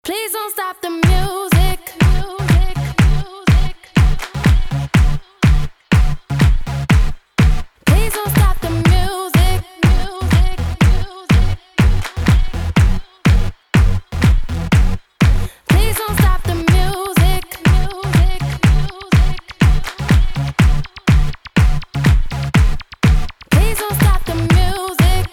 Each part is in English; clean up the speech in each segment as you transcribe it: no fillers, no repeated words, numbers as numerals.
Please don't stop the music. Please don't stop the music. Please don't stop the music. Please don't stop the music.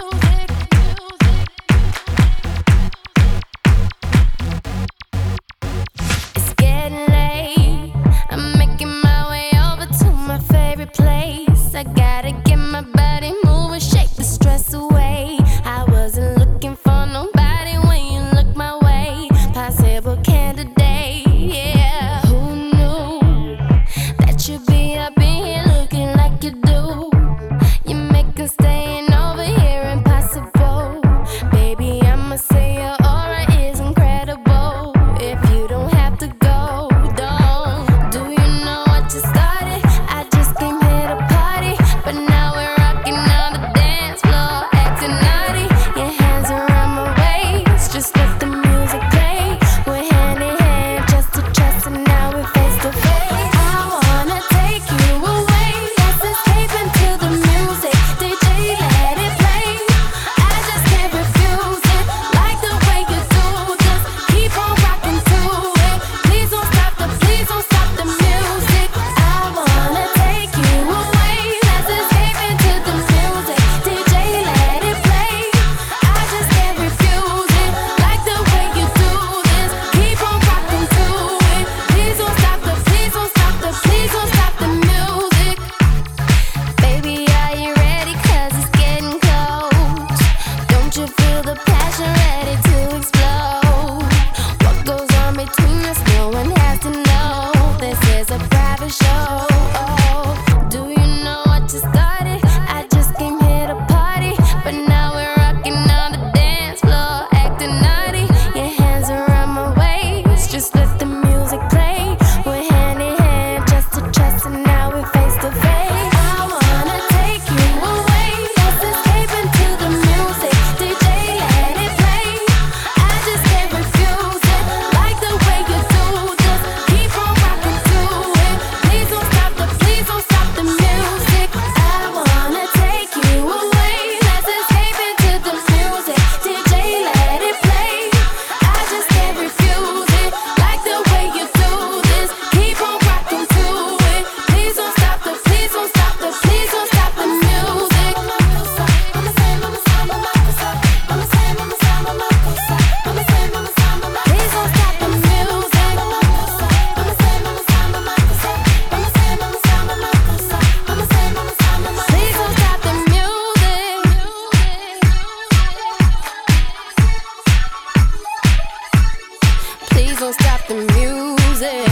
It's getting late. I'm making my way over to my favorite place. I gotta get my body moving, shake the stress away. I wasn't looking for nobody when you look my way. Possible candidate, yeah. Who knew that you'd be up in here looking like you do? You making staying over here impossible. Baby, I'ma say your aura is incredible. If you don't have to go, don't. Do you know what you started? I just came here to party, but now we're rocking on the dance floor, acting naughty. Your hands around my waist, just let the music play. We're hand in hand, chest to chest, and now we're face to face. I wanna take you away, let's escape into the music. DJ, let it play. I just can't refuse it, like the way you do. Just keep on rocking to it. Please don't stop the music. I wanna take you away, let's escape into the music. DJ, let it play. I just can't refuse it, like the way you do this. Keep on rocking to it. Please don't stop the music. Baby, are you ready? 'Cause it's getting close. Don't you feel the passion ready to explode? What goes on between us, no one has to know. This is a private show. Do you know what you started? I just came here to party, but now we're rocking on the dance floor, acting naughty. Your hands around my waist, just let the music play. We're hand in hand, chest to chest, and now we're face to face. I wanna take you away, let's escape into the music. DJ, let it play. I just can't refuse it, like the way you do. Just keep on rocking to it. Please don't stop the music. I wanna take you away, let's escape into the music. DJ, let it play. I just can't refuse it, like the way you do this. Keep on rocking to it. Please don't stop the music. Please don't stop the music. Please don't stop the music.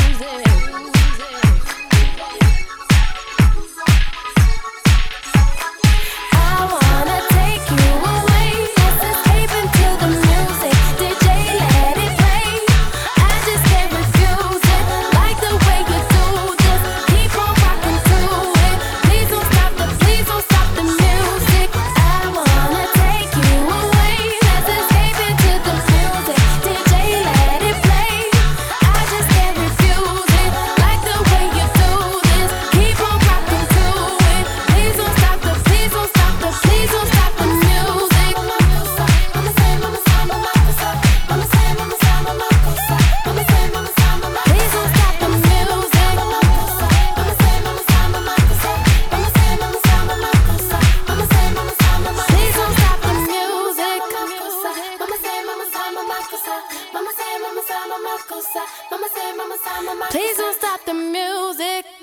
I wanna take you away, let's escape into the music. DJ, let it play. I just can't refuse it, like the way you do. Just keep on rocking to it. Please don't stop the music. I wanna take you away, let's escape into the music. DJ, let it play. I just can't refuse it, like the way you do this. Keep on rocking to it. Please don't stop the music. Please don't stop the music. Please don't stop the music.